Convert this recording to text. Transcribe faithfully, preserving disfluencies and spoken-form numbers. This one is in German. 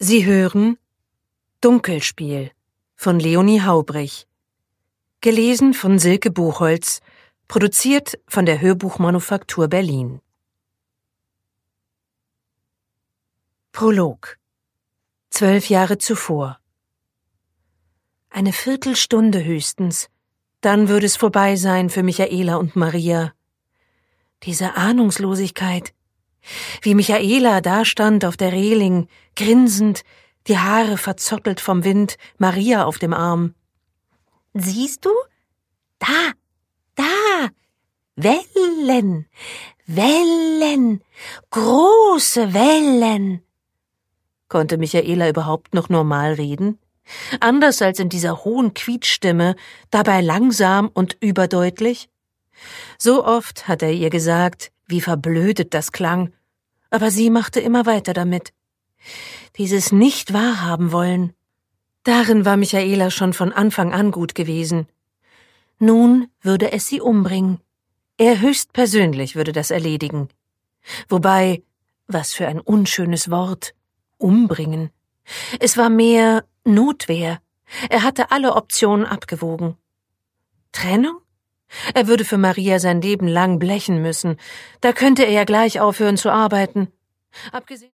Sie hören Dunkelspiel von Leonie Haubrich. Gelesen von Silke Buchholz, produziert von der Hörbuchmanufaktur Berlin. Prolog. Zwölf Jahre zuvor. Eine Viertelstunde höchstens, dann würde es vorbei sein für Michaela und Maria. Diese Ahnungslosigkeit. Wie Michaela dastand auf der Reling, grinsend, die Haare verzottelt vom Wind, Maria auf dem Arm. »Siehst du? Da, da! Wellen! Wellen! Große Wellen!« Konnte Michaela überhaupt noch normal reden? Anders als in dieser hohen Quietschstimme, dabei langsam und überdeutlich? So oft hat er ihr gesagt, wie verblödet das klang, aber sie machte immer weiter damit. Dieses Nicht-Wahrhaben-Wollen, darin war Michaela schon von Anfang an gut gewesen. Nun würde es sie umbringen. Er höchstpersönlich würde das erledigen. Wobei, was für ein unschönes Wort, umbringen. Es war mehr Notwehr. Er hatte alle Optionen abgewogen. Trennung? Er würde für Maria sein Leben lang blechen müssen. Da könnte er ja gleich aufhören zu arbeiten. Abgesehen